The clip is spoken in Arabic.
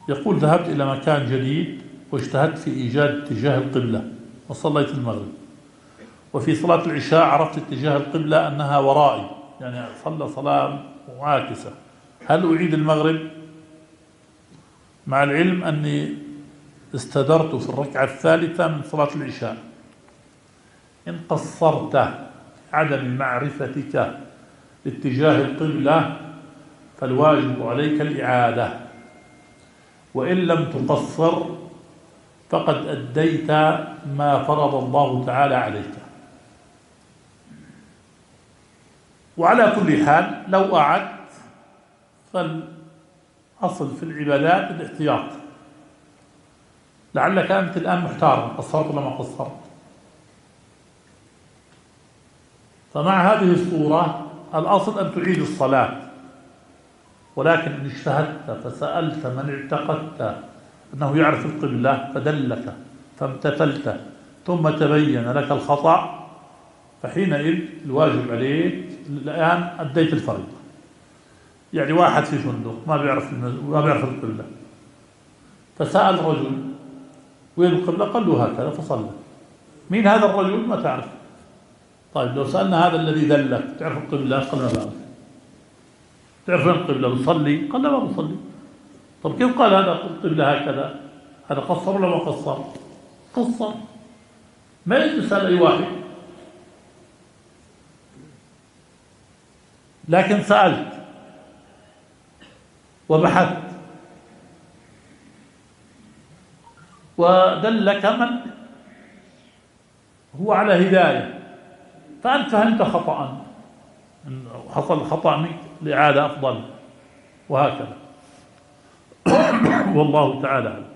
يقول ذهبت إلى مكان جديد واجتهدت في إيجاد اتجاه القبلة وصليت المغرب، وفي صلاة العشاء عرفت اتجاه القبلة أنها ورائي، يعني صلى صلاة معاكسة. هل أعيد المغرب؟ مع العلم أني استدرت في الركعة الثالثة من صلاة العشاء. إن قصرت عدم معرفتك لاتجاه القبلة فالواجب عليك الإعادة، وإن لم تقصر فقد أديت ما فرض الله تعالى عليك. وعلى كل حال لو أعدت فالأصل في العبادات الاحتياط. لعلك أنت الآن محتار قصرت ولا ما قصرت. فمع هذه الصورة الأصل أن تعيد الصلاة، ولكن إن اجتهدت فسألت من اعتقدت أنه يعرف القبلة فدلك فامتثلت ثم تبين لك الخطأ، فحينئذ الواجب عليك الآن أديت الفريضة. يعني واحد في فندق ما بيعرف القبلة، فسأل رجل وين القبلة؟ قال له هكذا فصلى. مين هذا الرجل؟ ما تعرف. طيب لو سألنا هذا الذي دلك تعرف القبلة؟ قال ما بعرف. تعرف وين القبلة؟ بصلي؟ قال لا ما بصلي. طب كيف قال هذا القبلة هكذا؟ هذا قصر ولا ما قصر؟ قصر. ما يسأل أي واحد. لكن سألت وبحثت ودلك من هو على هداية، فأنت فهمت خطأ، حصل خطأ منك، الإعادة أفضل، وهكذا. والله تعالى